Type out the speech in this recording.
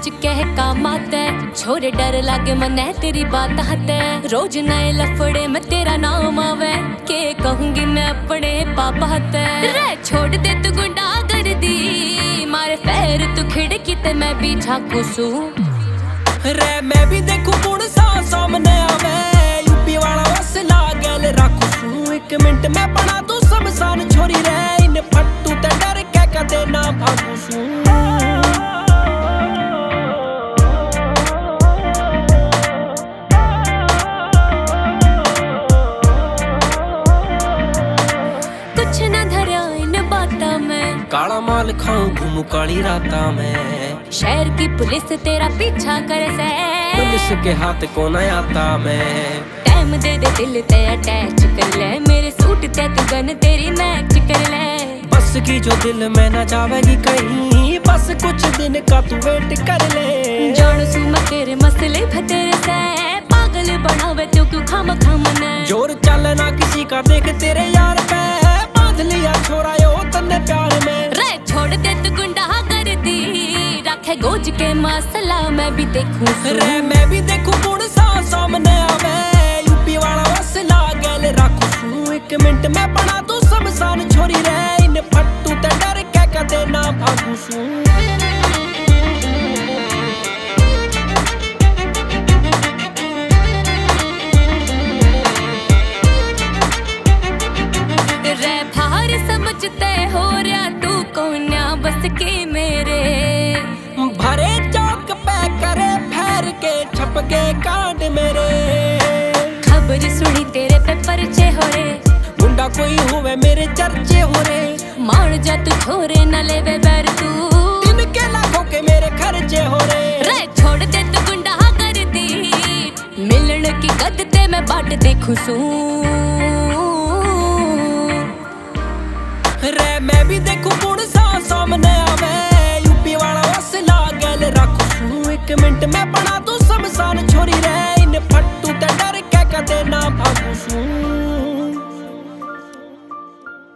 सच कह का मात है, छोरे डर लागे मने तेरी बात हते। रोज नए लफड़े में तेरा नाम आवे, के कहूंगी मैं अपने पापा हते। रे छोड़ दे तू गुंडा कर दी, मारे पैर तू खिड़की ते मैं भी झांकू सू। रे मैं भी देखूं कौन सा सामने आवे, यूपी वाला वसला गल राखू सू। 1 मिनट में बना दूं शमशान छोरी रे, इन फट्टू ते डर के कदे ना भागू सू। कुछ न धरा इन बाता में, काला माल खाऊं घूमू काली राता में। शहर की पुलिस तेरा पीछा करे से, पुलिस के हाथ को न आता मैं। टाइम दे दे दिल ते अटैच कर ले, मेरे सूट ते तू गन तेरी मैच कर ले। बस की जो दिल में न जावेगी कहीं, बस कुछ दिन का तू वेट कर ले। जान सू मैं तेरे मसले भतेरे से, पागल बनावे तू क्यों खाम खाम ने। जोर चलना किसी का देख तेरे यार पे, बांध लिया छोरा यो तन्ने प्यार में। रे छोड़ दे तू गुंडा कर दी, रखे गोज के मसला मैं भी देखूं। रे मैं भी देखूं कौन सा सामने आवे, यूपी वाला वसला गल राखू सू। 1 मिनट में बना दूं शमशान छोरी रे, इन फट्टू ते डर के कदे ना भागू सू। समझते हो रहा तू कोन्या बस के मेरे, भरे चौक पे करे फेर के छप के कांड मेरे। खबर सुनी तेरे पे परचे हो रे, गुंडा कोई हुए मेरे चर्चे हो रे। मान जा तू छोरे न लेवे बैर तू, दिन के लाखों के मेरे खर्चे हो रे। रे छोड़ दे तू गुंडा कर दी, मिलन की कद ते मैं बाट देखूं सू। रे मैं भी देखूं कौन सा सामने आवे, यूपी वाला वसला गल राखू सू। 1 मिनट में